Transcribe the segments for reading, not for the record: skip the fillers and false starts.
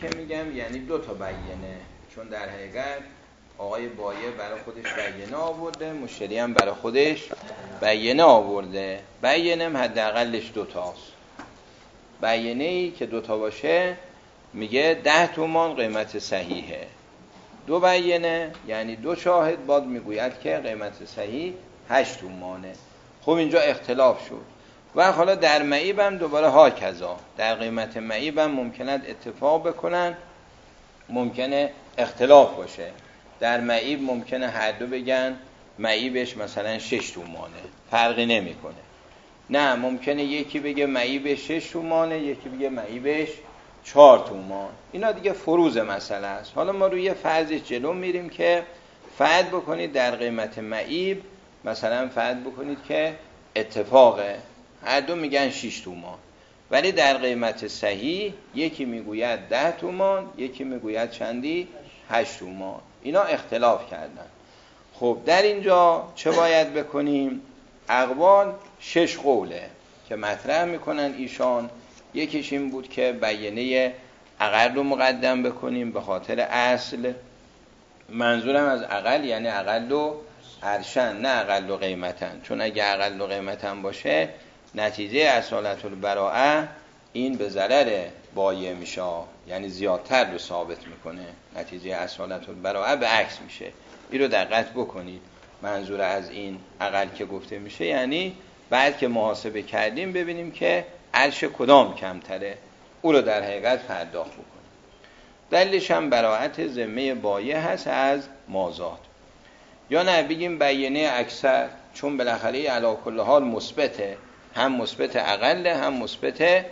که میگم یعنی 2 تا بیانه، چون در حقیقت آقای بایع برای خودش بیانه آورده، مشتری هم برای خودش بیانه آورده. بیانه هم حداقلش 2 تاست. بیانه ای که 2 تا باشه میگه 10 تومان قیمت صحیحه. 2 بیانه یعنی 2 شاهد باد میگوید که قیمت صحیح 8 تومانه. خب اینجا اختلاف شد. و حالا در معیب هم دوباره ها کذا، در قیمت معیب هم ممکنه اتفاق بکنن، ممکنه اختلاف باشه. در معیب ممکنه هر دو بگن معیبش مثلا 6 تومانه، فرقی نمیکنه. نه، ممکنه یکی بگه معیبش 6 تومانه، یکی بگه معیبش 4 تومان. اینا دیگه فروض مسئله است. حالا ما روی فرض جلو میریم که فرض بکنید در قیمت معیب مثلا فرض بکنید که اتفاقه، هر دو میگن 6 تومان، ولی در قیمت صحیح یکی میگوید 10 تومان، یکی میگوید چندی؟ 8 تومان. اینا اختلاف کردن. خب در اینجا چه باید بکنیم؟ اقوال 6 قوله که مطرح میکنن ایشان. یکیش این بود که بیانه اقل رو مقدم بکنیم به خاطر اصل. منظورم از اقل یعنی اقل و ارشن، نه اقل و قیمتن، چون اگه اقل و قیمتن باشه نتیجه اصالت البراءه این به ضرر بایع میشه، یعنی زیادتر رو ثابت میکنه. نتیجه اصالت البراءه به عکس میشه. این رو دقت بکنید. منظور از این اقل که گفته میشه یعنی بعد که محاسبه کردیم ببینیم که ارش کدام کمتره، او رو در حقیقت پرداخت بکنیم. دلیلش هم براءت ذمه بایع هست از مازاد. یا نه بگیم بیانه اکثر، چون بالاخره علی کل حال مثبته، هم مثبت اقله هم مثبت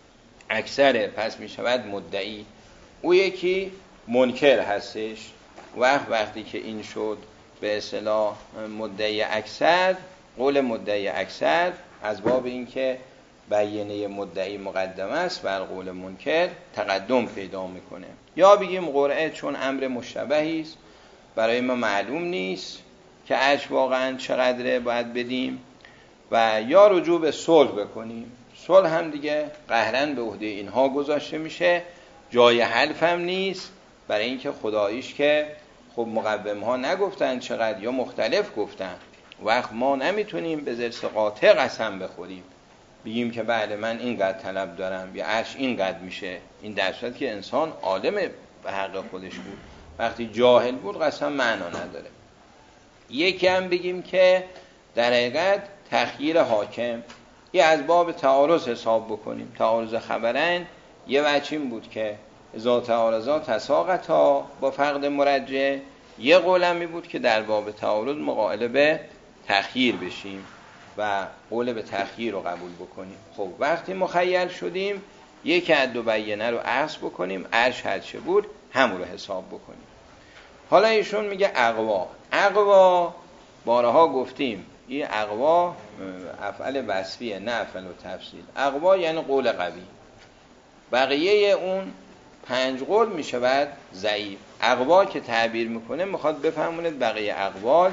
اکثره، پس می شود مدعی. او یکی منکر هستش. وقتی که این شد به اصطلاح مدعی اکثر، قول مدعی اکثر از باب این که بیانه مدعی مقدم است بر قول منکر تقدم پیدا میکنه. یا بگیم قرعه، چون امر مشتبهی است برای ما معلوم نیست که ارش واقعا چقدره باید بدیم. و یا رجوع به صلح بکنیم. صلح هم دیگه قهرن به عهده اینها گذاشته میشه، جای حلف هم نیست، برای اینکه خداییش که خب مقوم ها نگفتن چقدر یا مختلف گفتن. وقت ما نمیتونیم به ذرس قاطع قسم بخوریم بگیم که بله من اینقدر طلب دارم یا عرش اینقدر میشه، این در صورتی که انسان عالم به حق خودش بود. وقتی جاهل بود قسم معنا نداره. یکی هم بگیم که در حقیقت تخییر حاکم، یه از باب تعارض حساب بکنیم. تعارض خبرین یه وجه این بود که اذا تعارضا تساقطا با فقد مرجع. یه قولمی بود که در باب تعارض مقابله به تخییر بشیم و قول به تخییر رو قبول بکنیم. خب وقتی مخیر شدیم یک از 2 بیانه رو اخذ بکنیم، ارش هرچه بود همون رو حساب بکنیم. حالا ایشون میگه اقوا. اقوا بارها گفتیم این اقوا افعل وصفیه نه افعل و تفصیل. اقوا یعنی قول قوی. بقیه اون 5 قول میشه بعد ضعیف. اقوا که تعبیر میکنه میخواد بفهمونید بقیه اقوال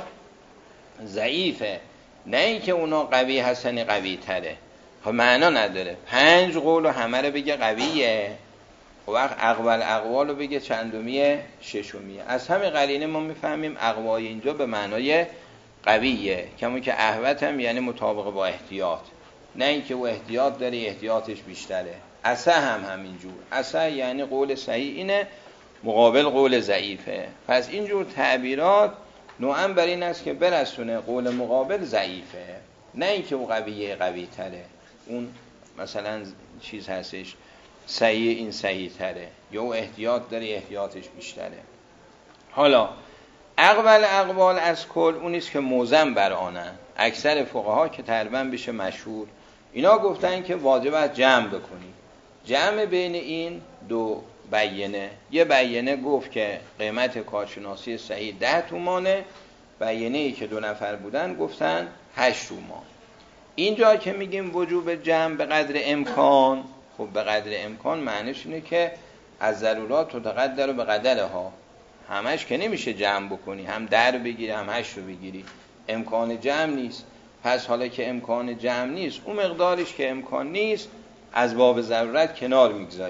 ضعیفه، نه اینکه اونا قوی هستن قوی تره. خب معنا نداره 5 قول و همه رو بگه قویه، و وقت اقوال رو بگه چندمیه؟ ششمیه. از همین قرینه ما میفهمیم اقوای اینجا به معنای قویه، کمون که احوت هم یعنی مطابق با احتیاط، نه اینکه او احتیاط داره احتیاطش بیشتره. اصح هم همینجور. اصح یعنی قول صحیح اینه مقابل قول ضعیفه. پس اینجور تعبیرات نوعاً بر این است که برسونه قول مقابل ضعیفه، نه اینکه او قویه قوی تره. اون مثلا چیز هستش صحیح، این صحیح تره، یا او احتیاط داره احتیاطش بیشتره. حالا اقوال از کل اونیست که موزم بر آنن. اکثر فقها که تقریبا بشه مشهور اینا گفتن که واجب است جمع بکنی. جمع بین این 2 بیانه. یه بیانه گفت که قیمت کارشناسی صحیح 10 تومانه، بیانه ای که 2 نفر بودن گفتن 8 تومان. اینجا که میگیم وجوب جمع به قدر امکان، خب به قدر امکان معنیش اینه که از ضرورات تقدر به قدرها، همش که نمیشه جمع بکنی، هم 10 رو بگیری هم 8 رو بگیری، امکان جمع نیست. پس حالا که امکان جمع نیست، اون مقدارش که امکان نیست از باب ضرورت کنار میگذاریم.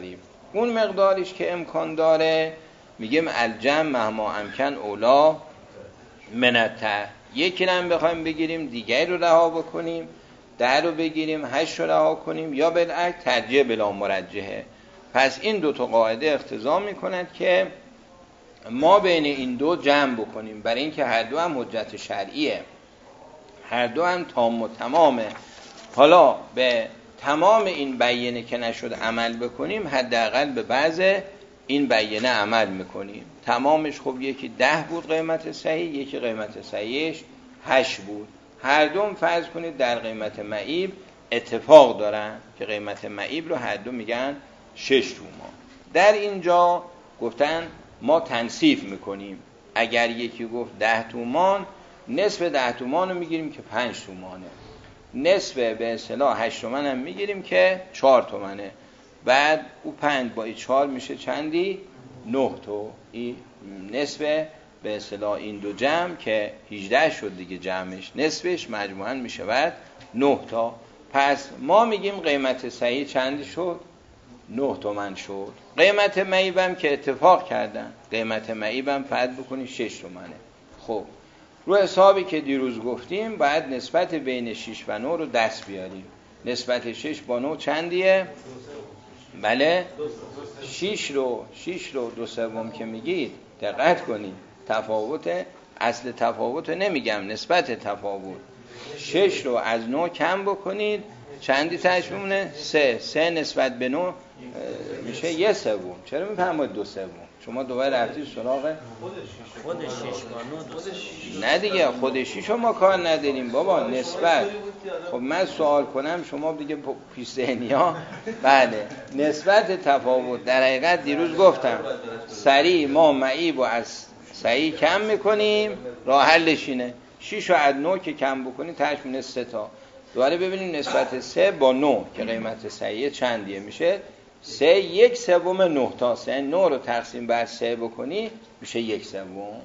اون مقداریش که امکان داره میگیم الجمع مهما امکن اولا منته. یکی رو هم بخوایم بگیریم دیگری رو رها بکنیم، 10 رو بگیریم 8 رو رها کنیم، یا بالعکس ترجیح بلا مرجحه. پس این دو تا قاعده اقتضا میکند که ما بین این دو جمع بکنیم، برای اینکه هر دو هم حجت شرعیه، هر دو هم تام و تمامه. حالا به تمام این بیانه که نشد عمل بکنیم، حداقل به بعض این بیانه عمل میکنیم. تمامش خب یکی 10 بود قیمت صحیح، یکی قیمت صحیحش 8 بود. هر دوم فرض کنید در قیمت معیب اتفاق دارن که قیمت معیب رو هر دو میگن 6 تومان. در اینجا گفتن ما تنصیف میکنیم. اگر یکی گفت 10 تومان، نصف 10 تومان رو میگیریم که 5 تومانه، نصف به اصطلاح 8 تومن هم میگیریم که 4 تومنه. بعد او 5 با 4 میشه چندی؟ 9 تا. این نصف به اصطلاح این دو جمع که 18 شد دیگه، جمعش نصفش مجموعاً میشه بعد 9 تا. پس ما میگیم قیمت صحیح چندی شد؟ 9 تومن شد. قیمت معیبم که اتفاق کردن، قیمت معیبم فرض بکنی 6 تومنه. خب رو حسابی که دیروز گفتیم باید نسبت بین 6 و 9 رو دست بیاریم. نسبت 6 با 9 چندیه؟ بله 6 رو 2/3 که میگید دقت کنید، تفاوت اصل تفاوت نمیگم، نسبت تفاوت. 6 رو از 9 کم بکنید چندی تاش میمونه؟ 3 نسبت به 9 میشه 1/3. چرا میفهمید 2/3؟ شما دوباره رفتید سراغ خود 6 با 9 نه دیگه، خود 6 ما کار نداریم بابا، نسبت. خب من سوال کنم شما دیگه پیستهنیا. بله نسبت تفاوت. در حقیقت دیروز گفتم سریع ما معیب و از صحیح کم میکنیم، راه حلش اینه 6 رو از 9 که کم بکنیم تاش میونه 3 تا. دوباره ببینیم نسبت 3 با 9 که قیمت صحیح چندیه، میشه 3 1/3 9 تا. 3 9 رو تقسیم بر 3 بکنی میشه 1/3.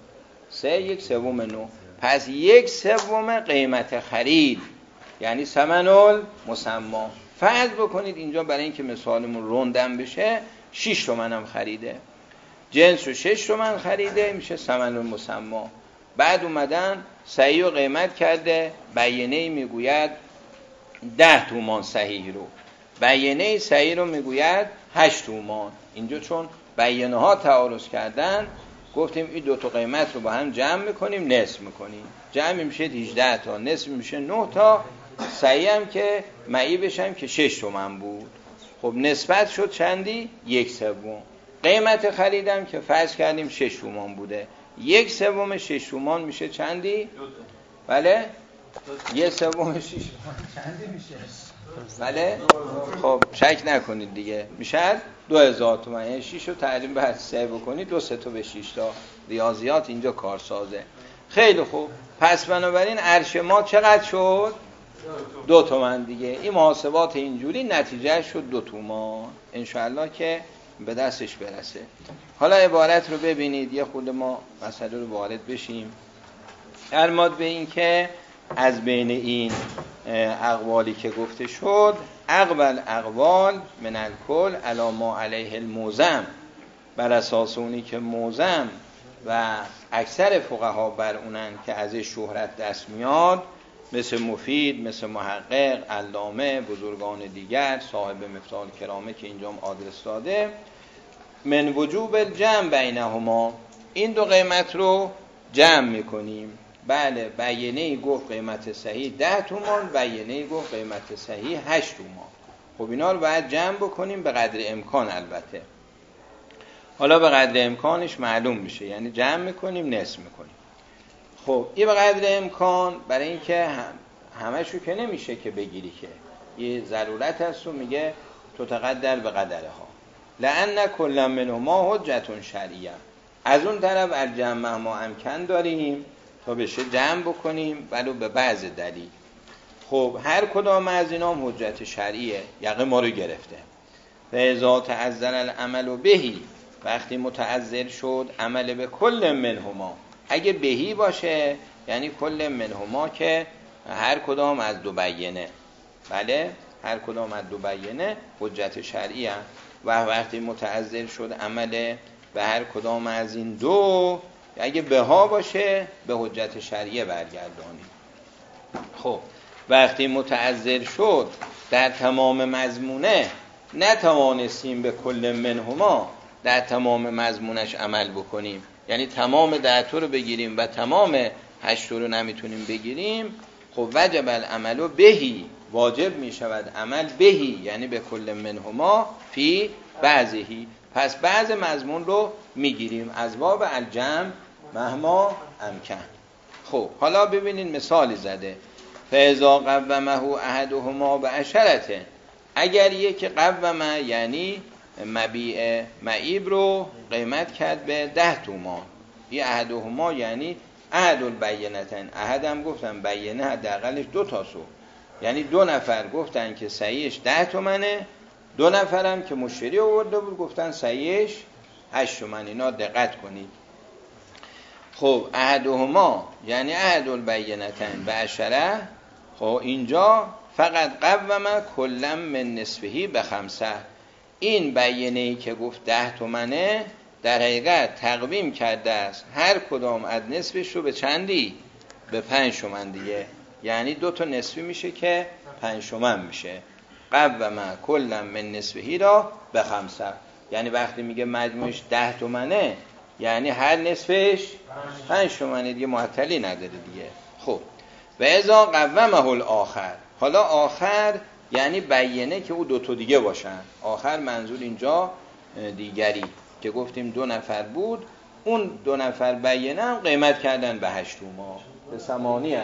3 1/3 9. پس 1/3 قیمت خرید یعنی ثمن المسمى. فرض بکنید اینجا برای اینکه مثالمون روندن بشه 6 تومن هم خریده، جنس رو 6 تومن خریده، میشه ثمن المسمى. بعد اومدن صحیح رو قیمت کرده، بیانه میگوید 10 تومان صحیح رو، بیانه صحیح رو میگوید 8 تومان. اینجا چون بیانه ها تعارض کردن گفتیم این دو تا قیمت رو با هم جمع میکنیم، نصف میکنیم، جمع میشه 18 تا، نصف میشه 9 تا. صحیح هم که معیبش هم که 6 تومن بود، خب نسبت شد چندی؟ 1/3. قیمت خریدم که فرض کردیم 6 تومان بوده، 1/3 6 تومان میشه چندی؟ بله 1/3 6 تومان چندی میشه؟ بله خب شک نکنید دیگه، میشه 2000 تومان. یعنی 6 رو تقریبا بر 3 بکنید 2 3 تا به 6 تا. ریاضیات اینجا کارسازه. خیلی خوب. پس بنابراین عرش ما چقدر شد؟ 2 تومن دیگه. این محاسبات اینجوری نتیجه شد 2 تومان. انشاءالله که به دستش برسه. حالا عبارت رو ببینید، یه خود ما مسئله رو وارد بشیم. ارماد به این که از بین این اقوالی که گفته شد، اقبل اقوال من الکل علی ما علیه الموزم، بر اساس اونی که موزم و اکثر فقها بر اونن که ازش شهرت دست میاد، مثل مفید، مثل محقق، علامه، بزرگان دیگر، صاحب مفتاح الکرامه که اینجا هم آدرس داده، من وجوب الجمع بینهما، این دو قیمت رو جمع میکنیم. بله بیانه‌ای گفت قیمت صحیح 10 تومان، بیانه‌ای گفت قیمت صحیح 8 تومان. خب اینا رو باید جمع بکنیم به قدر امکان. البته حالا به قدر امکانش معلوم میشه، یعنی جمع میکنیم نصف میکنیم. خب این به قدر امکان برای اینکه همشو که نمیشه که بگیری، که یه ضرورت هست و میگه تو تقدر به قدرها، لأن کل منهما حجت شرعیه. از اون طرف الجمع ما امکن داریم تا بشه جمع بکنیم ولو به بعض دلیل. خب هر کدام از اینا هم حجت شرعیه، یقه ما رو گرفته. فاذا تعذر العمل بهی، وقتی متعذر شد عمل به کل منهما، اگه بهی باشه یعنی کل منهما که هر کدام از دو بیانه، بله هر کدام از دو بیانه حجت شرعی هم. و وقتی متعذر شد عمل به هر کدام از این دو، اگه به ها باشه به حجت شرعیه برگردانیم. خب وقتی متعذر شد در تمام مضمونه نتوانستیم به کل منهما در تمام مضمونش عمل بکنیم، یعنی تمام 10 رو بگیریم و تمام 8 رو نمیتونیم بگیریم، خب وجب العمل بهی، واجب می شود عمل بهی، یعنی به کل منهما فی بعضهی، پس بعض مضمون رو میگیریم از باب الجمع مهما امکن. خب حالا ببینید مثالی زده، فاذا قومه احدهما بعشرة، اگر یکی قومه یعنی مبیع معیب رو قیمت کرد به 10 تومان، این احدهما یعنی احد البینتین، احد هم گفتن بینه حداقلش 2 تاسو، یعنی 2 نفر گفتن که صحیحش 10 تومنه، 2 نفرم که مشتری آورده بود گفتن صحیحش 8 تومن. اینا دقت کنید. خب احدهما یعنی احد البینتین بعشره، خب اینجا فقط قوم کلا من نصفهی به 5، این بیانه‌ای که گفت 10 تومنه در حقیقت تقویم کرده است هر کدام از نصفش رو به چندی؟ به 5 تومن دیگه، یعنی 2 تا نصفی میشه که 5 تومن میشه. قوم کلا من نصفهی را به 5، یعنی وقتی میگه مجموعش 10 تومنه یعنی هر نصفش 5 تومنه دیگه، معطلی نداره دیگه. خب و اذا قومه الاخر، حالا آخر یعنی بیانه که او 2 تا دیگه باشن، آخر منظور اینجا دیگری که گفتیم 2 نفر بود، اون 2 نفر بیانه هم قیمت کردن به 8 تومان به 8.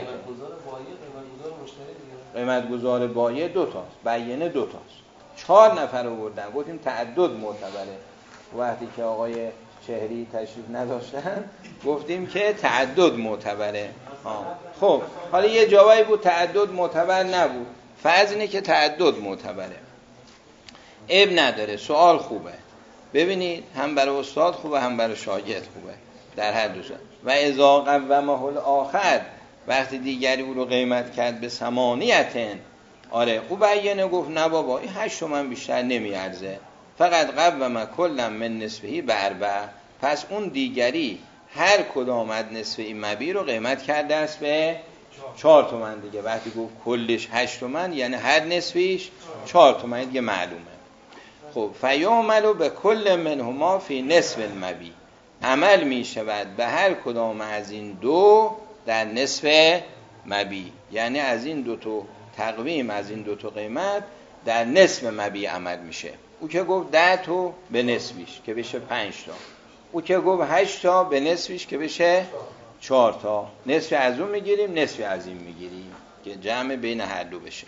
قیمت گذار بایع 2 تاست، بیانه 2 تاست، 4 نفر آوردن، گفتیم تعدد معتبره. وقتی که آقای چهری تشریف نداشتن گفتیم که تعدد معتبره. خب حالا یه جایی بود تعدد معتبر نبود، فرض اینه که تعدد معتبره، عیب نداره، سوال خوبه. ببینید هم برای استاد خوبه هم برای شاگرد خوبه در هر دو. و اذا قومه الاخر، وقتی دیگری او رو قیمت کرد به 8، آره او بیانه گفت نه بابا این 8 تومن بیشتر نمیارزه، فقط قوم کلا من نصفهی به 4، پس اون دیگری هر کدام از نصف این مبیع رو قیمت کرده است به 4 تومن دیگه. وقتی گفت کلش 8 تومن یعنی هر نصفیش 4 تومن دیگه معلومه. خب فیعمل به کل منهما فی نصف المبیع، عمل می شود به هر کدام از این 2 در نصف مبیع، یعنی از این 2 تا تقویم، از این 2 تا قیمت در نصف مبیع عمل میشه. او که گفت 10 تا به نصفیش که بشه 5 تا، او که گفت 8 تا به نصفیش که بشه 4 تا، نصف از اون میگیریم نصف از این میگیریم که جمع بین هر دو بشه.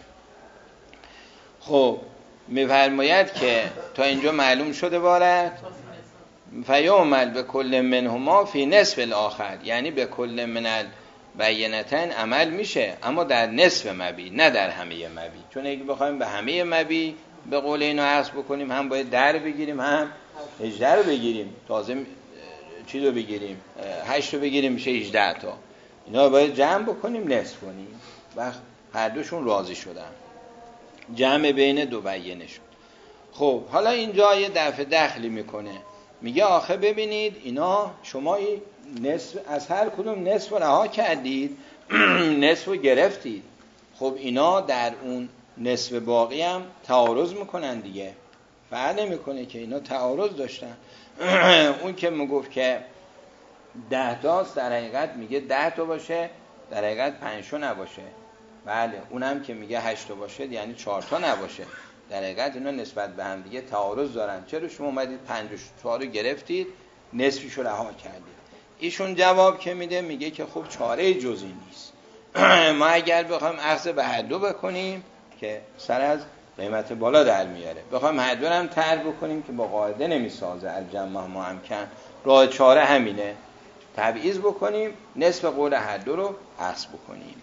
خب میفرماید که تا اینجا معلوم شده بارد فیعمل به کل منهما فی نصف الاخر، یعنی به کل من البینتین عمل میشه اما در نصف مبیع نه در همه مبیع، چون اگه بخوایم به همه مبیع به قول اینو عکس بکنیم هم باید 10 بگیریم هم 18 رو بگیریم، تازه چی رو بگیریم 8 رو بگیریم میشه 18 تا، اینا باید جمع بکنیم نصف کنیم، وقت هر دوشون راضی شدن، جمع بین 2 بیانه شد. خب حالا اینجا یه دفعه دخلی میکنه، میگه آخه ببینید اینا شما نصف از هر کدوم نصف رو رها کردید نصف رو گرفتید، خب اینا در اون نصف باقی هم تعارض میکنن دیگه، فرق نمیکنه که اینا تعارض داشتن. اون که میگفت که 10 تاست در حقیقت میگه 10 تا باشه، در حقیقت 5 تا نباشه. بله اونم که میگه 8 تا باشه یعنی 4 تا نباشه، در حقیقت اینا نسبت به هم دیگه تعارض دارن. چرا شما اومدید 54 رو گرفتید نصفش رو رها کردید؟ ایشون جواب که میده میگه که خب چاره جزی نیست، ما اگر بخوایم اخذ به هر دو بکنیم که سر از قیمت بالا در میاره، بخوایم هر دو هم طرح بکنیم که با قاعده نمیسازه الجمع ما امکن، راه چاره همینه، تبعیض بکنیم نصف قول هر دو رو اخذ بکنیم،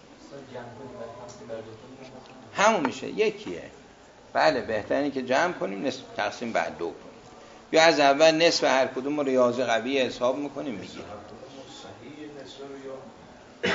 همون میشه یکیه. بله بهتره که جمع کنیم نصف تقسیم بر 2 کنیم، یا از اول نصف هر کدوم رو ریاضی قوی حساب میکنیم بگیریم.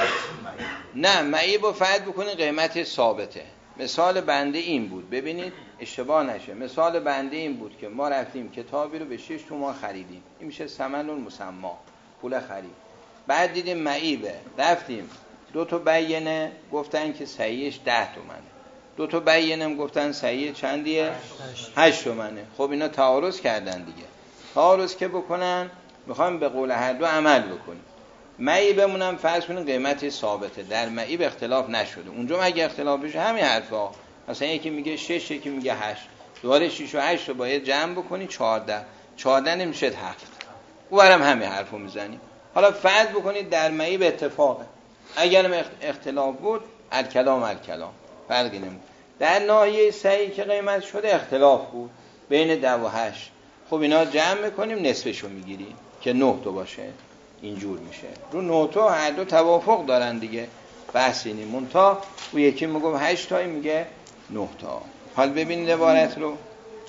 نه معیب رو فرض بکنید قیمت ثابته. مثال بنده این بود، ببینید اشتباه نشه. مثال بنده این بود که ما رفتیم کتابی رو به 6 تومان خریدیم، این میشه ثمن المسمی، پول خرید. بعد دیدیم معیبه، رفتیم 2 تا بیینه گفتن که صحیحش 10 تومنه، 2 تا بیینه گفتن صحیح چندیه 8 تومنه. خب اینا تعارض کردن دیگه. تعارض که بکنن میخوایم به قول هر دو عمل بکنیم. معیبمونم فرض کنیم قیمتی ثابته، در معیب اختلاف نشده، اونجا اگه اختلاف بشه همین حرفا، مثلا یکی میگه 6، یکی میگه 8، دوباره 6 و 8 رو باید جمع بکنی 14 نمیشه 7. اونم همین حرفو میزنیم. حالا فرض بکنید در معیب اتفاقه، اگرم اختلاف بود الکلام فرقی نمیکنه. در ناحیه صحیح که قیمت شده اختلاف بود بین 10 و 8، خب اینا جمع میکنیم نصفشو میگیریم که 9 تا باشه، اینجور میشه. رو 9 تا هر دو توافق دارن دیگه، بحثی نیم. منتها او یکی میگه 8 تایی میگه 9 تا. حال ببینید عبارت رو.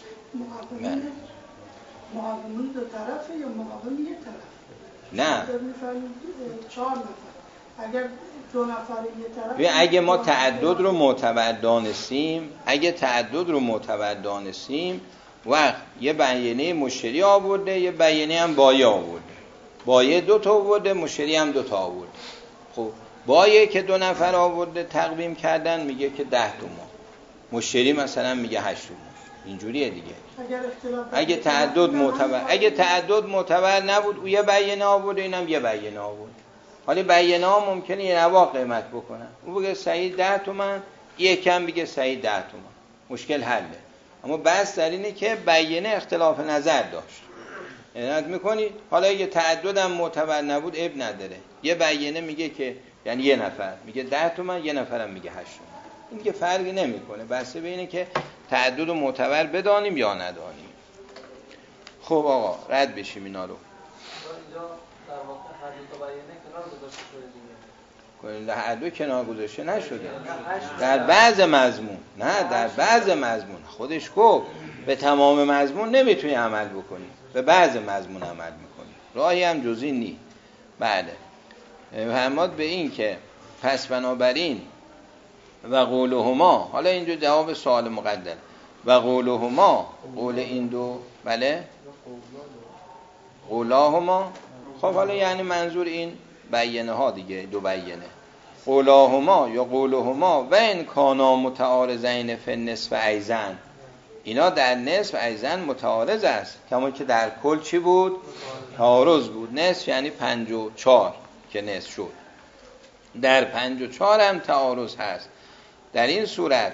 مقاومون دو طرفه یا مقاوم یک طرف؟ نه 4 نفر. اگر 2 نفر یک طرف، اگه ما تعدد رو معتبر دانستیم وقت یه بیانیه مشتری آورده، یه بیانیه هم بایه آورده، بایه 2 تا آورده، مشتری هم 2 تا آورده. خب بایه که 2 نفر آورده تقویم کردن میگه که 10 تومان، مشتری مثلا میگه 8 تومان، اینجوریه دیگه. اگه تعدد معتبر نبود، او یه بیانیه آورده اینم یه بیانیه آورده، حالا بیانیه ها ممکنه یه نواع قیمت بکنن، او بگه صحیح 10 تومان، یکم بگه صحیح 10 تومان، مشکل حله. اما بحث در اینه که بیانیه اختلاف نظر داشت، عنایت میکنید. حالا اگه تعدد هم معتبر نبود عیب نداره، یه بیانیه میگه که یعنی یه نفر میگه 10 تومان، یه نفرم میگه 8 تومان، این که فرقی نمیکنه. بحث به اینه که تعدد معتبر بدانیم یا ندانیم. خب آقا رد بشیم اینا رو. در واقع هر دو تا بیانیه کنار گذاشته شده دیگه. هر دو کنار گذاشته نشده. در بعض مضمون، نه در بعض مضمون خودش گفت به تمام مضمون نمیتونی عمل بکنی، به بعض مضمون عمل میکنی، راهی هم جزئی نی. بله فرماد به این که پس بنابراین و قولهما، حالا اینجا جواب سوال مقدر، و قولهما، قول این دو، بله قولاهما. خب حالا یعنی منظور این بیانیه ها دیگه، دو بیانیه، قولاهما یا قولهما و این کانا متعارضین فی النصف ایزن، اینا در نصف ایزن متعارض است، کما که در کل چی بود؟ تعارض بود. نصف یعنی 54 که نصف شد، در 54 هم تعارض هست. در این صورت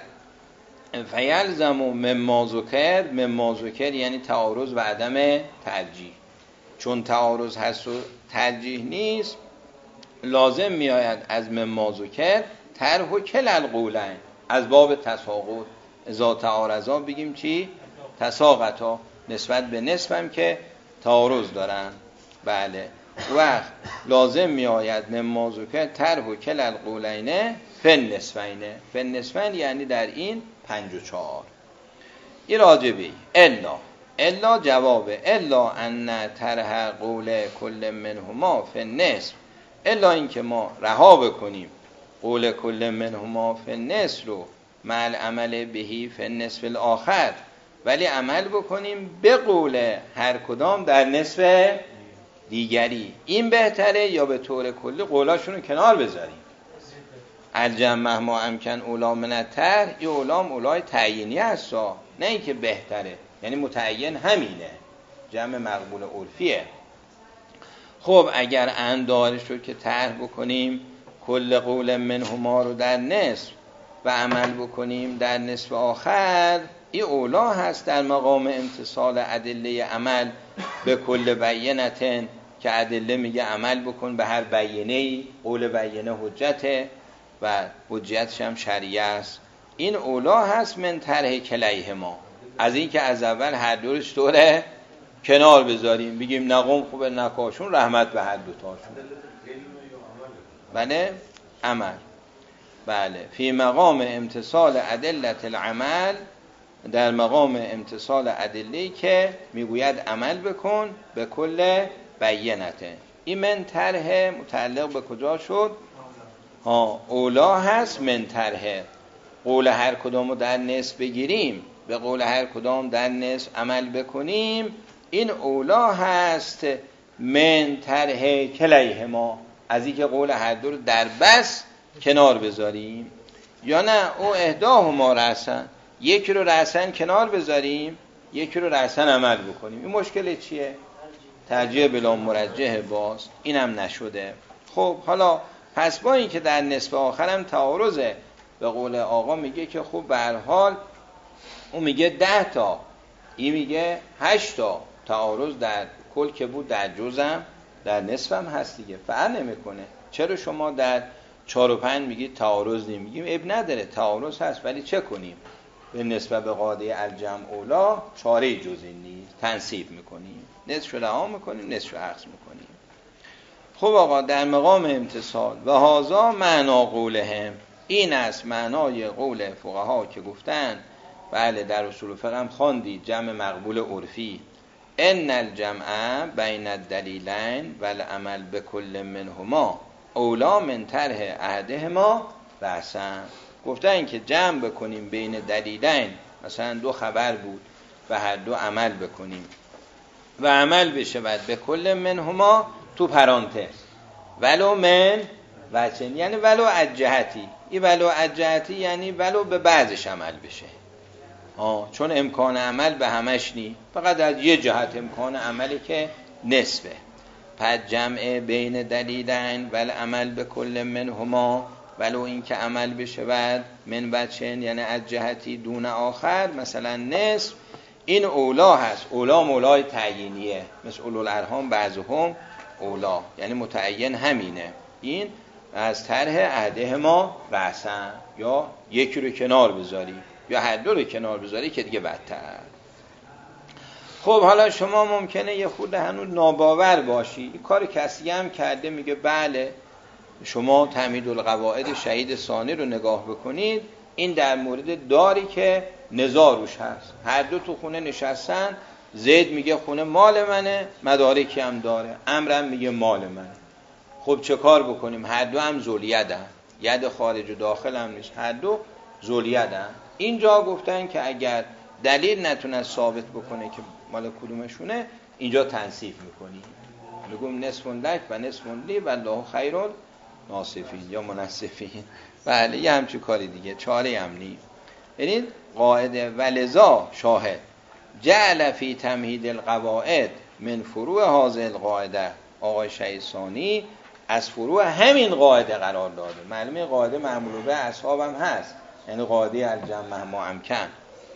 فیلزم مما ذکر یعنی تعارض و عدم ترجیح، چون تعارض هست و ترجیح نیست، لازم میآید از مما ذکر طرح و کل القولین، از باب تساقط، اذا تعارضا بگیم چی؟ تساقطا، نسبت به نصف هم که تعارض دارن. بله وقت لازم میآید مما ذکر طرح و کل القولین فی النصفین یعنی در این 54. این راجبی الا جواب الا ان طرح قول کل منهما فی النصف، الا این که ما رها بکنیم قول کل منهما فی النصف رو مع العمل بهی فی النصف الاخر، ولی عمل بکنیم به قول هر کدام در نصف دیگری. این بهتره یا به طور کلی قولاشون رو کنار بذاریم؟ الجمع ما امکن اولا من الطرح، این اولام اولای تعیینی هست، نه این که بهتره، یعنی متعین همینه، جمع مقبول عرفیه. خب اگر اندار شد که طرح بکنیم کل قول منهما رو در نصف و عمل بکنیم در نصف آخر، این اولا هست در مقام امتصال ادله عمل به کل بیانتن، که ادله میگه عمل بکن به هر بیانه‌ای، قول بیانه حجته و حجتش هم شریعه است. این اولا هست من طرح کلیهما، از این که از اول هر دورش دوره کنار بذاریم، بگیم نقم خوبه نکاشون رحمت به هر دوتاشون. بله عمل، بله فی مقام امتصال ادلت العمل، در مقام امتصال ادله‌ای که میگوید عمل بکن به کل بیانته. این من طرح متعلق به کجا شد؟ اولا هست من طرح قول هر کدامو در نصف بگیریم به قول هر کدام در نصف عمل بکنیم، این اولا هست من طرح کلیهما، از این که قول هر دو رو در بس کنار بذاریم، یا نه او احداهما رأسن، یکی رو رأسن کنار بذاریم، یکی رو رأسن عمل بکنیم. این مشکل چیه؟ ترجیح بلا مرجح باز، اینم نشده. خب حالا پس با این که در نصف آخرم تعارضه، به قول آقا میگه که خب به هر حال اون میگه 10 تا، این میگه 8 تا، تعارض در کل که بود در جزم در نصفم هست دیگه، فرق نمیکنه. چرا شما در 4 و 5 میگید تعارض نمیگیم؟ اب نداره، تعارض هست، ولی چه کنیم؟ به نسبت به قاعده الجمع اولا 4 جزئی نیست، تنصیب میکنیم، نصف رها میکنیم، نصف عکس میکنیم. خب آقا در مقام امتصال و هذا معنا قولهم، این است معنای قول فقها که گفتن، بله در اصول فقه هم خواندید جمع مقبول عرفی، ان الجمع بین الدلیلین والعمل بكل منهما اولا من طرح احدهما رأسا. گفتن که جمع بکنیم بین دلیلین، مثلا 2 خبر بود و هر دو عمل بکنیم و عمل بشه بعد به کل منهما تو پرانتز ولو من وچن، یعنی ولو اجهتی، این ولو اجهتی یعنی ولو به بعضش عمل بشه، چون امکان عمل به همش نی، فقط از یه جهت امکان عملی که نصفه. پس جمع بین دلیلین ول عمل به کل منهما، ولو این که عمل بشه بعد من وچن، یعنی از جهتی دون آخر، مثلا نصف، این اولا هست. اولا مولای تعیینیه، مثل اولوالارحام بعضهم اولا، یعنی متعین همینه. این از طرح احدهما رأسن، یا یکی رو کنار بذاری یا هر دو رو کنار بذاری که دیگه بدتر. خب حالا شما ممکنه یه خود هنوز ناباور باشی، این کار کسی هم کرده، میگه بله شما تمهید القواعد شهید ثانی رو نگاه بکنید، این در مورد داری که نزاع روش هست، هر دو تو خونه نشستن، زید میگه خونه مال منه، مدارکی هم داره، عمرو میگه مال منه. خب چه کار بکنیم؟ هر دو هم ذولیدن، ید خارج و داخل هم نیست، هر دو ذولیدن. اینجا گفتن که اگر دلیل نتونه ثابت بکنه که مال کدومشونه، اینجا تنصیف میکنی، میگم نصف لک و نصف لی و الله خیر ناصفین یا منصفین. بله یه همچی کاری دیگه، چاره هم نی. یعنی قاعده ولذا شاهد جعل فی تمهید القواعد من فروع هذه القاعده، آقای شهید ثانی از فروع همین قاعده قرار داده. معلومه قاعده معمول به اصحاب هم هست، یعنی قاعده الجمع ما امکن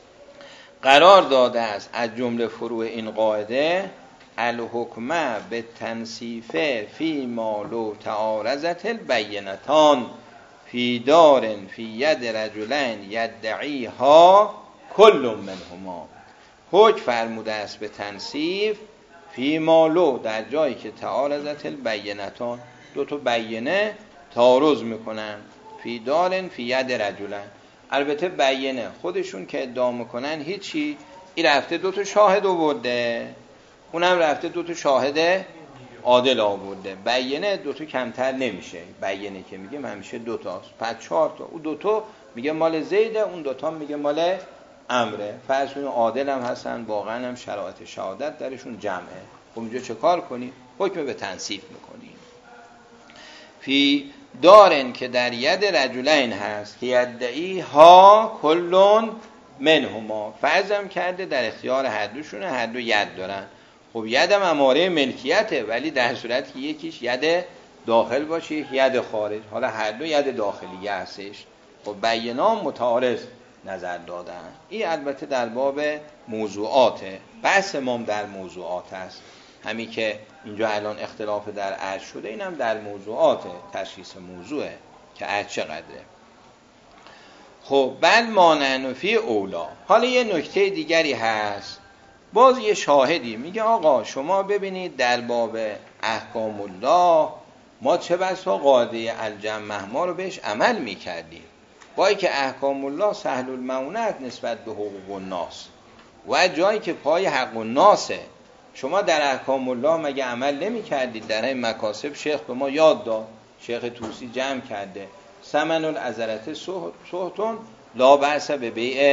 قرار داده است. از جمله فروع این قاعده الحکمه به تنصیف فی ما لو تعارضت البینتان فی دار فی ید رجلین یدعیها کل منهما. حکم فرموده است به تنصیف فی ما لو، در جایی که تعارضت البینتان، 2 تا بینه تعارض میکنن، فی دار فی ید رجلین، البته بینه خودشون که ادعا میکنن هیچی، این رفته 2 تا شاهد آورده، اونم رفته 2 تا شاهد عادل آورده، بینه 2 تا کمتر نمیشه، بینه که میگیم همیشه 2 تاست، پس 4 تا، اون 2 تا میگه مال زیده، اون 2 تا میگه مال عمره، فرض کنیم عادل هم هستن، واقعا هم شرایط شهادت درشون جمعه. خب اینجا چه کار کنیم؟ حکم به تنصیف میکنیم. فی دارن که در ید رجلین هست که یدعی ها کلون منهما، فرضم کرده در اختیار هر دوشونه، هر دو ید دارن. خب یدم اماره ملکیته، ولی در صورت که یکیش ید داخل باشه ید خارج، حالا هر دو ید داخلیه هستش. خب بینام متعارض نظر دادن. این البته در باب موضوعاته، بحث ما در موضوعات است، همین که اینجا الان اختلاف در عرض شده، اینم در موضوعاته، تشخیص موضوعه که عرض چقدره. خب بل مانع فی اولا. حالا یه نکته دیگری هست، باز یه شاهدی میگه آقا شما ببینید در باب احکام الله ما چه بسا قاعده الجمع ما رو بهش عمل میکردیم، با که احکام الله سهل المعونت نسبت به حقوق الناس و جایی که پای حق الناسه، شما در احکام الله مگه عمل نمی کردید؟ در این مکاسب شیخ به ما یاد داد، شیخ توسی جمع کرده، ثمن العذرت سهتون لا بأس به بیع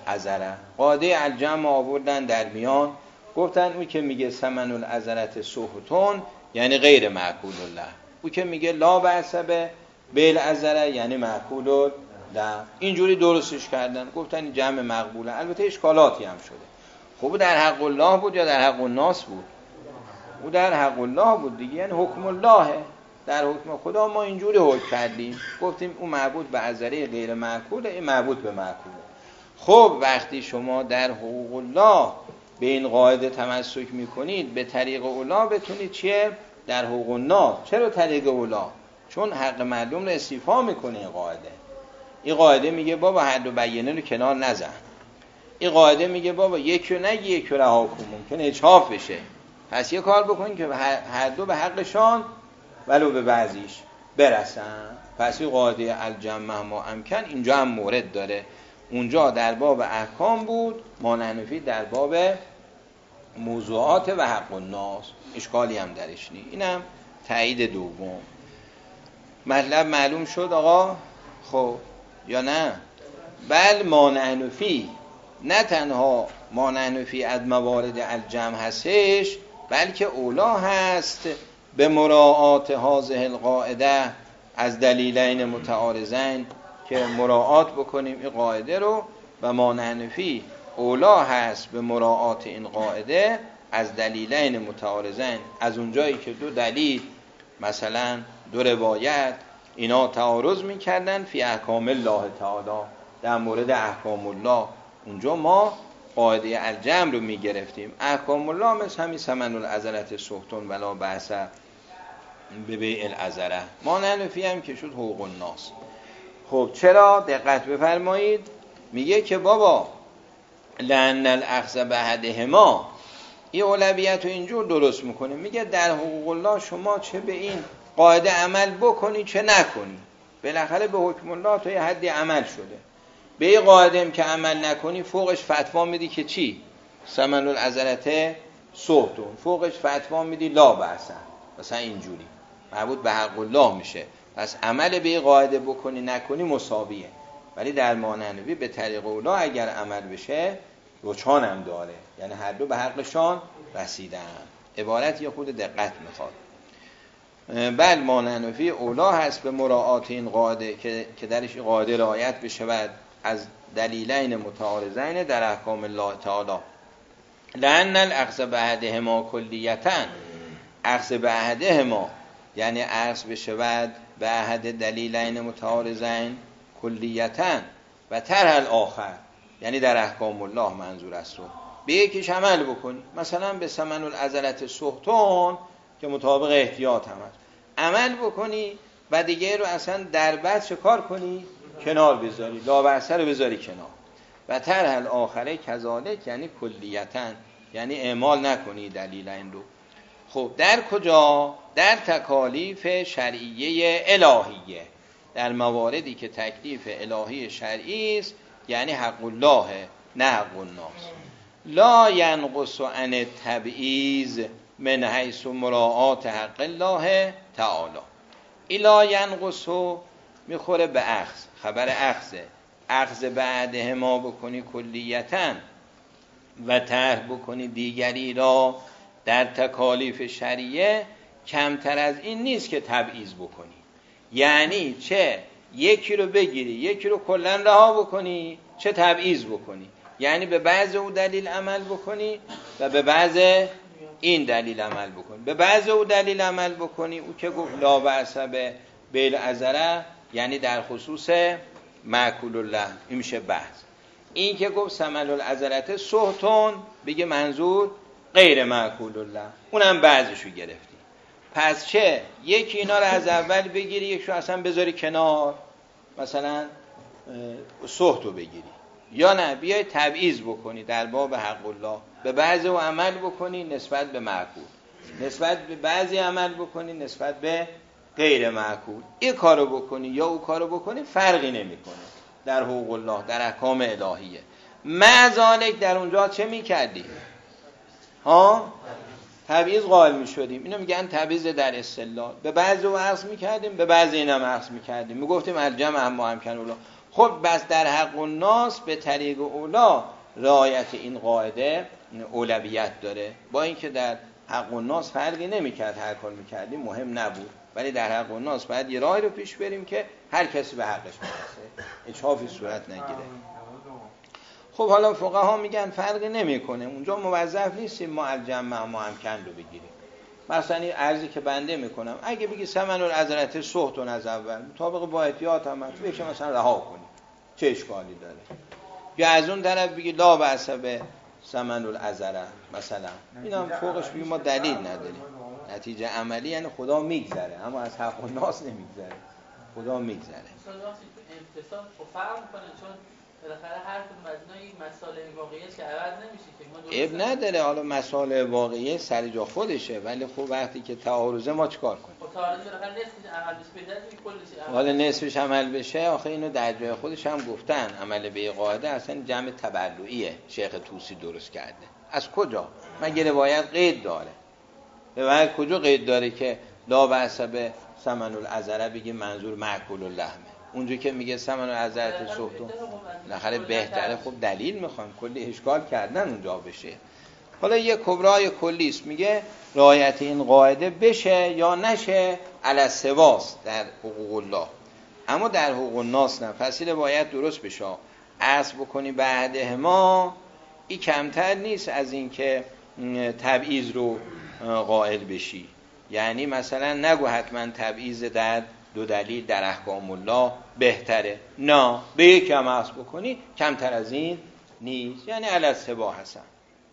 عذره. قاعده الجمع آوردن در میان، گفتن اون که میگه ثمن العذرة سهتون یعنی غیر معقول الله، اون که میگه لا بأس بالعذرة یعنی معقول الله. اینجوری درستش کردن، گفتن این جمع مقبوله. البته اشکالاتی هم شده. خب در حق الله بود یا در حق الناس بود؟ او در حق الله بود دیگه، یعنی حکم الله. در حکم خدا ما اینجوری حکم کردیم، گفتیم اون مربوط به عذره غیر معقوله، این مربوط به معقوله. خب وقتی شما در حقوق الله به این قاعده تمسک میکنید، به طریق اولا بتونید چیه؟ در حقوق الناس. چرا طریق اولا؟ چون حق معلوم رو استیفا میکنه این قاعده. این قاعده میگه بابا حد و بیانه رو کنار نزن. این قاعده میگه بابا یکی رو نگی یکی رو رها کن، ممکنه اجحاف بشه. پس یه کار بکن که هر دو به حقشان ولو به بعضیش برسن. پس این قاعده الجمع ما امکن اینجا هم مورد داره. اونجا در باب احکام بود، مانعنفی در باب موضوعات و حق الناس، اشکالی هم درش نی. اینم تایید دوم. مطلب معلوم شد آقا؟ خب یا نه؟ بل مانعنفی نه تنها مانعنفی از موارد الجمع هستش، بلکه اولا هست به مراعات هذه القاعده از دلیلین متعارضین، که مراعات بکنیم این قاعده رو. و مانعنفی اولا هست به مراعات این قاعده از دلیلین متعارضین، از اونجایی که دو دلیل مثلا دو روایت اینا تعارض میکردن فی احکام الله تعالی، در مورد احکام الله، اونجا ما قاعده الجمع رو میگرفتیم. احکام الله مثل همین ثمن العذرة سهتون ولا بأس ببیع العذرة. مانعنفی هم که شد حقوق الناس. خب چرا؟ دقت بفرمایید. میگه که بابا لأن الاخذ بأحدهما، این اولویت رو اینجور درست میکنه. میگه در حقوق الله شما چه به این قاعده عمل بکنی چه نکنی، بالاخره به حکم الله تا یه حدی عمل شده. به این قاعده هم که عمل نکنی فوقش فتوا میدی که چی؟ ثمن العذرة سهتون. فوقش فتوا میدی لا بأس، مثلا اینجوری مربوط به حق الله میشه. پس عمل به این قاعده بکنی نکنی مساویه. ولی در مانعنفی به طریق اولا اگر عمل بشه رجحان هم داره، یعنی هر دو به حقشان رسیدن. عبارت یه خود دقت میخواد. بل مانعنفی اولا هست به مراعات این قاعده که درش قاعده رعایت بشه و از دلیلین متعارضین در احکام الله تعالی. لأن الاخذ بأحدهما کلیتا، اخذ بأحدهما یعنی اخذ بشه و به احد دلیلین متعارضین کلیتا و طرح الاخر یعنی در احکام الله منظور است رو به یکیش عمل بکنی. مثلا به ثمن العذرة سهتون که مطابق احتیاط هم هست عمل بکنی و دیگه رو اصلا در بعد چه کار کنی؟ کنار بذاری، لا بأس رو بذاری کنار. و طرح الاخره کذالک یعنی کلیتا، یعنی اعمال نکنی دلیلین رو. خب در کجا؟ در تکالیف شرعیه الهیه، در مواردی که تکلیف الهی شرعی است، یعنی حق الله نه حق الناس. لا ینقص عن التبعیض من حیث مراعات حق الله تعالی. لا ینقص میخوره به اخذ، خبر اخذه. اخذ بعده ما بکنی کلیتا و طرح بکنی دیگری را در تکالیف شریعه، کمتر از این نیست که تبعیض بکنی. یعنی چه یکی رو بگیری یکی رو کلا رها بکنی، چه تبعیض بکنی. یعنی به بعض او دلیل عمل بکنی و به بعض این دلیل عمل بکنی. به بعض او دلیل عمل بکنی، او که گفت لا بأس بالعذرة یعنی در خصوص معقول الله، این میشه بحث. این که گفت ثمن العذرة سهتون بگه منظور غیر معقول الله، اونم بعضشو گرفتی. پس چه یکی اینا رو از اول بگیری یکیشو اصلا بذاری کنار، مثلا سهتو بگیری، یا نه بیای تبعیض بکنی در باب حق الله، به بعضی او عمل بکنی نسبت به معقول، نسبت به بعضی عمل بکنی نسبت به غیر معقول. این کارو بکنی یا او کارو بکنی فرقی نمیکنه در حقوق الله، در احکام الهیه. معذالک در اونجا چه میکردی؟ تبعیض قائل میشدیم. اینو میگن تبعیض در استدلال. به بعضی او عکس میکردیم، به بعضی اینم عکس میکردیم. میگفتیم الجمع اما امکن الله. خب بس در حق الناس به طریق اولا رعایت این قاعده اولویت داره، با اینکه در حق الناس فرقی نمیکرد، هر کار میکردیم مهم نبود، ولی در حق الناس باید یه راهی رو پیش بریم که هر کسی به حقش برسه، اجحافی صورت نگیره. خب حالا فقها میگن فرقی نمیکنه، اونجا موظف نیستیم ما الجمع ما امکن رو بگیریم. مثلا این عرضی که بنده میکنم اگه بگی ثمن العذرة سحتون از اول مطابق با احتیاط هم بشه مثلا رها کنی، چه اشکالی داره؟ یا از اون طرف بگی لا بأس به ثمن العذرة مثلا، اینا فوقش بگی ما دلیل نداریم. نتیجه عملی یعنی خدا میگذره، اما از حق الناس نمیگذره، خدا میگذره. مثلا وقتی تو امتصال فرق میکنه، چون بالاخره هر کدوم از اینا این مسائل واقعیه که عوض نمیشه که ما عیب نداره، حالا مسائل واقعیه سر جا خودشه، ولی خب وقتی که تعارضه ما چیکار کنیم؟ خب تعارض بالاخره نصفش عمل بشه، کلش عمل. حالا نصفش عمل بشه، آخه اینو در جای خودش هم گفتن، عمل به قاعده اصلا جمع تبرعیه، شیخ طوسی درست کرده. از کجا؟ مگه روایت قید داره؟ روایت کجا قید داره که لا بأس به ثمن العذرة بگی منظور مأکول اللحمه؟ اونجا که میگه ثمن العذرة سحتون بالاخره بهتره، خب دلیل میخوام، کلی اشکال کردن اونجا بشه. حالا یه کبرای کلی است، میگه رعایت این قاعده بشه یا نشه علی السواس در حقوق الله، اما در حقوق الناس نه. پس این باید درست بشه، اصل بکنی بعده ما این کمتر نیست از این که تبعیض رو قائل بشی. یعنی مثلا نگو حتما تبعیض در دو دلیل در احکام الله بهتره، نه، به یک هم اصل بکنی کمتر از این نیست، یعنی علی السوا حسن.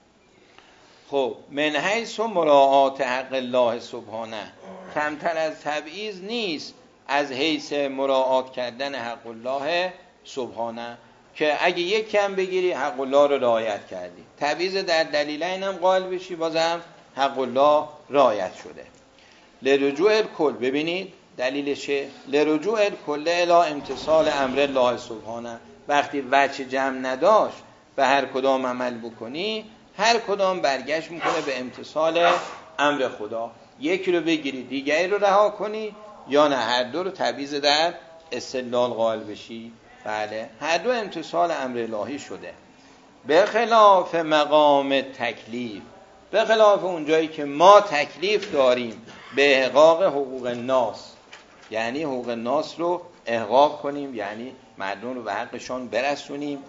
خب من حیث مراعات حق الله سبحانه، کمتر از تبعیض نیست از حیث مراعات کردن حق الله سبحانه، که اگه یک کم بگیری حق الله رو رعایت کردی، تبعیض در دلیلین هم قائل بشی بازم حق الله رعایت شده. لرجوع الکل، ببینید دلیلشه، لرجوع الکل الی امتثال امر الله سبحانه، وقتی وجه جمع نداشت به هر کدام عمل بکنی، هر کدام برگشت میکنه به امتثال امر خدا، یکی رو بگیری دیگری رو رها کنی، یا نه هر دو رو تبعیض در استدلال قائل بشی. بله، هر دو امتثال امر الهی شده. به خلاف مقام تکلیف، به خلاف اونجایی که ما تکلیف داریم به احقاق حقوق الناس، یعنی حقوق الناس رو احقاق کنیم، یعنی مردم رو به حقشان برسونیم.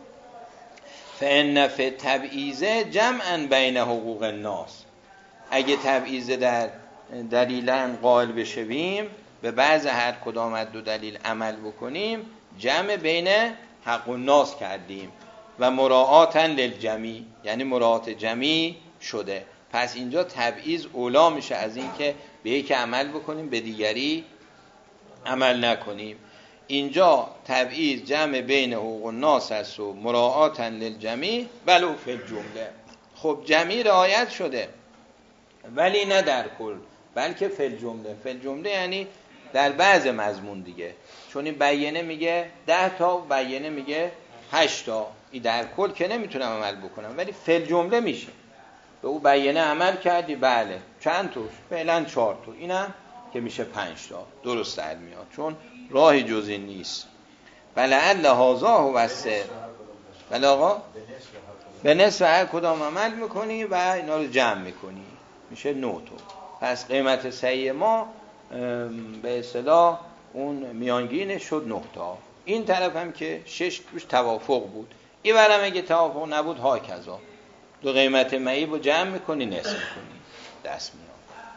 فإن فی تبعیض جمعا بین حقوق الناس، اگه تبعیض در دلیلن قائل بشویم، به بعض هر کدام از دو دلیل عمل بکنیم، جمع بین حق الناس کردیم و مراعاتا للجمی، یعنی مراعات جمی شده. پس اینجا تبعیض اولا میشه از این که به یک عمل بکنیم به دیگری عمل نکنیم. اینجا تبعیض جمع بین حقوق الناس است و مراعاتا للجمی ولو فی الجمله. خب جمی رعایت شده ولی نه در کل، بلکه فی الجمله. فی الجمله یعنی در بعض مضمون دیگه، چون این بیانه میگه 10 تا و بیانه میگه 8 تا، این در کل که نمیتونم عمل بکنم، ولی فی الجمله میشه. به او بیانه عمل کردی، بله چند توش؟ فعلا 4 تا، اینم که میشه 5 تا، درست در میاد، چون راهی جز این نیست. ولعل هذا هو السر، ولی آقا به نصف هر کدام عمل میکنی و اینا رو جمع میکنی، میشه 9 تا. پس قیمت صحیح ما به اصطلاح اون میانگینش شد 9 تا. این طرف هم که 6 توش توافق بود، این برم اگه توافق نبود ها کذا، دو قیمت معیب رو جمع میکنی نصف میکنی، دست میاد.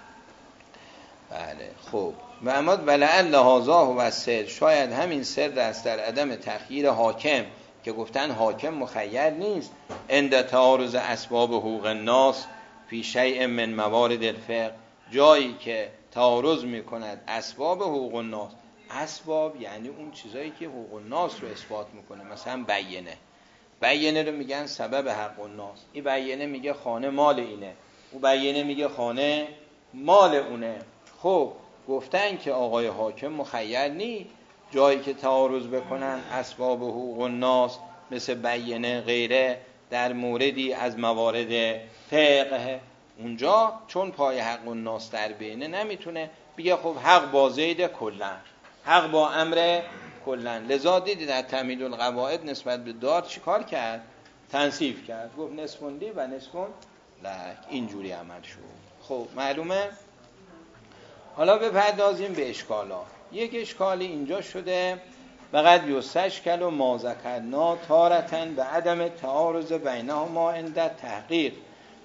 بله خب، و اما ولعل هذا هو السر، شاید همین سر است در عدم تخییر حاکم، که گفتن حاکم مخیر نیست عند تعارض اسباب حقوق الناس فی شیء من موارد الفقه، جایی که تعارض میکند اسباب حقوق الناس. اسباب یعنی اون چیزایی که حقوق الناس رو اثبات میکنه، مثلا بیانه رو میگن سبب حق الناس، این بیانه میگه خانه مال اینه، اون بیانه میگه خانه مال اونه. خب گفتن که آقای حاکم مخیر نی، جایی که تعارض بکنن اسباب حقوق الناس مثل بیانه غیره در موردی از موارد فقه، اونجا چون پای حق الناس در بینه نمیتونه بگه خب حق با زید کلا، حق با امر کلن. لذا دیدید در تمیل القواعد نسبت به دار چی کار کرد؟ تنصیف کرد، گفت نصفون لی و نصفون لک. اینجوری عمل شد. خب معلومه؟ حالا بپردازیم به اشکالا. یک اشکالی اینجا شده فقط یستشکل و ما ذکرنا تارتن به عدم تعارض بینهما عند تحقیق.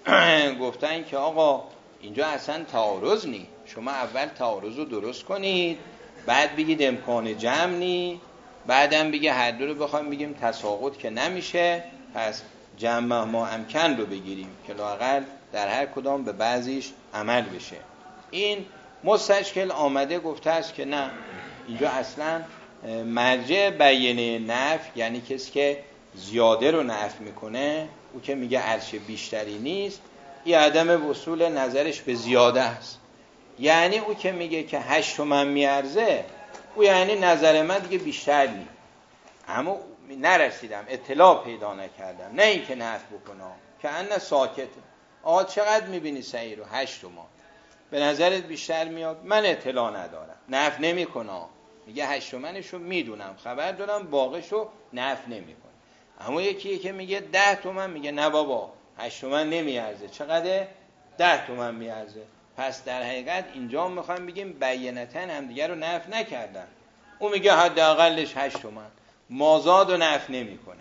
گفتن که آقا اینجا اصلا تعارض نی، شما اول تعارض رو درست کنید بعد بگید امکان جمع نی، بعدم بگه هر دو رو بخوایم بگیم تساقط که نمیشه، پس جمع ما امکن رو بگیریم که لااقل در هر کدام به بعضیش عمل بشه. این مستشکل آمده گفته است که نه، اینجا اصلا مرجع بیانه نفی، یعنی کسی که زیاده رو نفی میکنه، او که میگه عرش بیشتری نیست، این عدم وصول نظرش به زیاده است. یعنی او که میگه که 8 تومن میارزه، او یعنی نظر من دیگه بیشتر نیست، اما نرسیدم، اطلاع پیدا نکردم، نه این که نفی بکنم که انه ساکته. آقا چقدر میبینی سعی رو؟ 8 تومن به نظرت بیشتر میاد؟ من اطلاع ندارم، نفی نمیکنم، میگه 8 تومنشو میدونم، خبر دارم، باقیشو نفی نمیکنه. اما یکی که میگه 10 تومن، میگه نه بابا 8 تومن نمیارزه، چقدر؟ 10 تومن میارزه. پس در حقیقت اینجا میخوایم بگیم بینتن همدیگه رو نفی نکردن. او میگه حداقلش 8 تومن، مازاد رو نفی نمیکنه،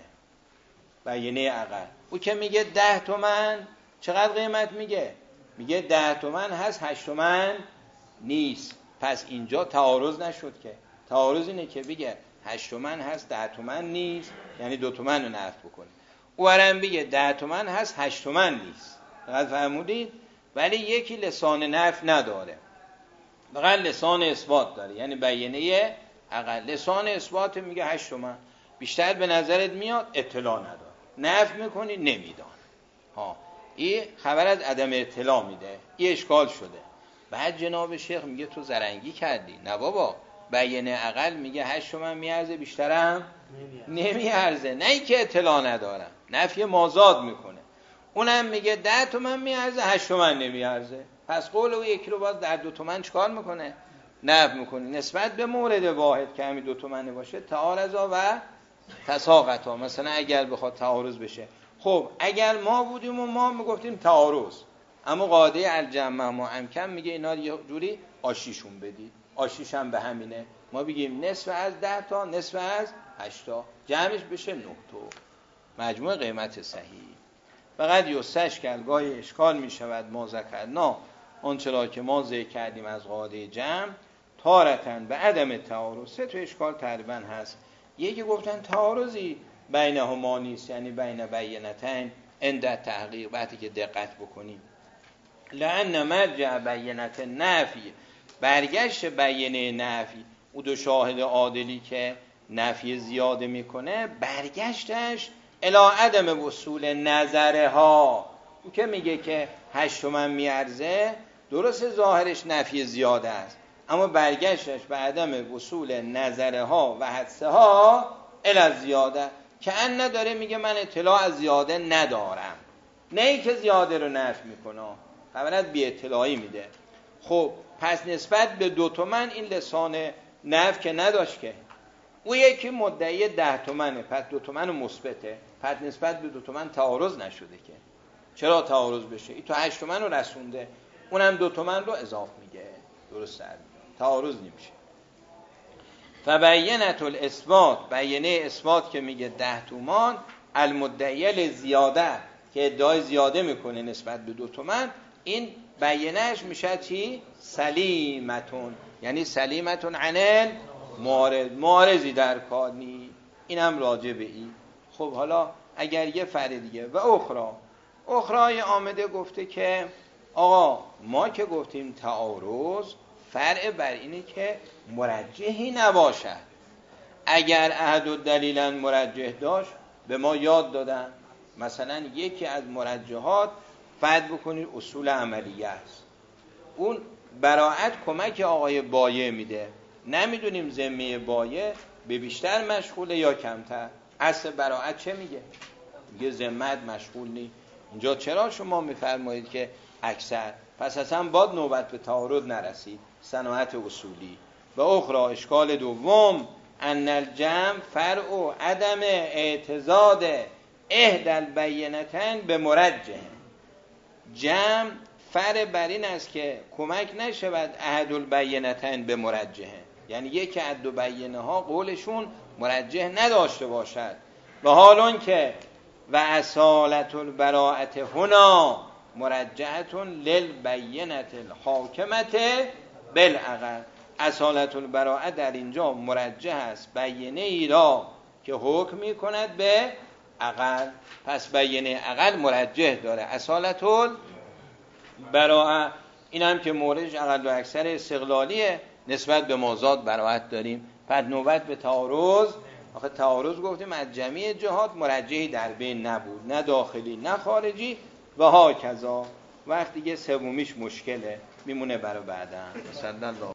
بیانه اقل. او که میگه 10 تومن چقدر قیمت میگه؟ میگه 10 تومن هست 8 تومن نیست. پس اینجا تعارض نشد که. تعارض اینه که بگه 8 تومن هست 10 تومن نیست، یعنی 2 تومن رو نفی بکنه. او هم بگه 10 تومن هست 8 تومن نیست. فقط فهمودید؟ ولی یکی لسان نفی نداره، فقط لسان اثبات داره، یعنی بیانه اقل. لسان اثبات میگه 8 تومن، بیشتر به نظرت میاد؟ اطلاع نداره، نفی میکنی؟ نمیدان. این خبر از عدم اطلاع میده، این اشکال شده. بعد جناب شیخ میگه تو زرنگی کردی. نه بابا، بیانه اقل میگه 8 تومن میارزه، بیشترم نمیارزه، نه ای که اطلاع ندارم، نفی مازاد میکنه. اونم میگه 10 تومن میارزه 8 تومن نمیارزه. پس قول او یکی رو باز در 2 تومن چکار میکنه؟ نفی میکنه. نسبت به مورد واحد که همین 2 تومنه باشه تعارضا و تساقطا. مثلا اگر بخواد تعارض بشه، خب اگر ما بودیم و ما میگفتیم تعارض، اما قاعده الجمع ما امکن میگه اینا یه جوری آشیشون بدید، آشیش هم به همینه، ما بگیم نصف از 10 تا نصف از 8 تا، جمعش بشه 9 تا، مجموع قیمت صحیح. فقط یستشکل گاهی اشکال میشود ما ذکرنا، آنچه را که ما ذکر کردیم از قاعده جمع، تارتن به عدم تعارض. 3 تا اشکال تقریبا هست. یکی گفتن تعارضی بینهما نیست، یعنی بین بینتین عند تحقیق. وقتی که دقت بکنیم، لأن مرجع بینت نفی، برگشت بیانه نفی، او 2 شاهد عادلی که نفی زیاده میکنه، برگشتش الی عدم وصول نظرها. او که میگه که 8 تومن میارزه، درست ظاهرش نفی زیاده است، اما برگشتش به عدم وصول نظرها و حدسها الی زیاده، که ان نداره، میگه من اطلاع از زیاده ندارم، نه ای که زیاده رو نفی میکنه، خبرت بی اطلاعی میده. خب پس نسبت به 2 تومن این لسان نفی که نداشت که. او یکی مدعی 10 تومنه، پس 2 تومن مثبته، پس نسبت به 2 تومن تعارض نشده که. چرا تعارض بشه؟ این تو 8 تومن رو رسونده، اونم 2 تومن رو اضافه میگه، درست در میاد، تعارض نمیشه. فبینت الاثبات، بیانه اثبات که میگه 10 تومان، المدعی لزیاده که ادعای زیاده میکنه نسبت به 2 تومن، این بیانهش میشه چی؟ سلیمتون، یعنی سلیمتون عن معارضی در کار نی. این هم راجع به این. خب حالا اگر یه فرع دیگه و اخرای آمده گفته که آقا ما که گفتیم تعارض، فرع بر اینه که مرجحی نباشد. اگر احد و دلیلا مرجح داشت به ما یاد دادن، مثلا یکی از مرجحات فرض بکنید اصول عملیه است، اون براعت کمک آقای بایع میده، نمیدونیم ذمه بایع به بیشتر مشغوله یا کمتر. اصل براعت چه میگه؟ میگه ذمت مشغول نی. اینجا چرا شما میفرمایید که اکثر؟ پس اصلا باید نوبت به تعارض نرسید. صناعت اصولی. و اخرى اشکال دوم ان الجمع فرع عدم اعتضاد احدى البینتین به مرجح. جمع فرع بر این است که کمک نشود احد البینتین به مرجحه، یعنی یک از دو بینه ها قولشون مرجح نداشته باشد. و حال اون که و اصالت البراءت هنا مرجحت للبینت الحاکمت بالعقل. اصالت البراءت در اینجا مرجح است بینه ای را که حکم می کند به عقل. پس بینه عقل مرجح داره. اصالت البراءت این هم که موردش اقل و اکثر استقلالیه، نسبت به مازاد براءت داریم. بعد نوبت به تعارض. آخه تعارض گفتیم از جمعی جهات مرجحی در بین نبود، نه داخلی نه خارجی. و ها کذا وقت دیگه سومیش مشکله، میمونه برای بعدن. صلی الله